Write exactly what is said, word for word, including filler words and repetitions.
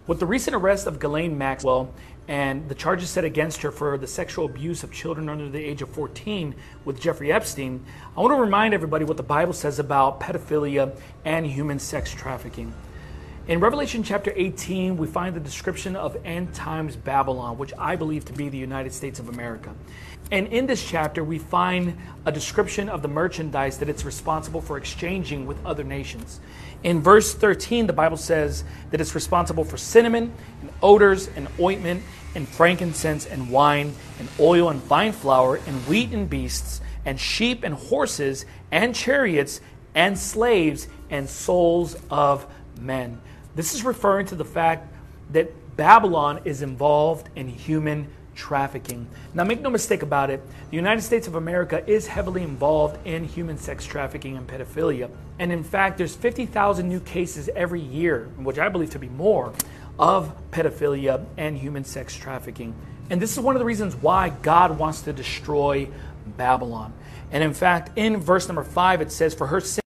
With the recent arrest of Ghislaine Maxwell and the charges set against her for the sexual abuse of children under the age of fourteen with Jeffrey Epstein, I want to remind everybody what the Bible says about pedophilia and human sex trafficking. In Revelation chapter eighteen, we find the description of end times Babylon, which I believe to be the United States of America. And in this chapter, we find a description of the merchandise that it's responsible for exchanging with other nations. In verse thirteen, the Bible says that it's responsible for cinnamon and odors and ointment and frankincense and wine and oil and fine flour and wheat and beasts and sheep and horses and chariots and slaves and souls of men. This is referring to the fact that Babylon is involved in human trafficking. Now, make no mistake about it, the United States of America is heavily involved in human sex trafficking and pedophilia. And in fact, there's fifty thousand new cases every year, which I believe to be more, of pedophilia and human sex trafficking. And this is one of the reasons why God wants to destroy Babylon. And in fact, in verse number five, it says, "For her sin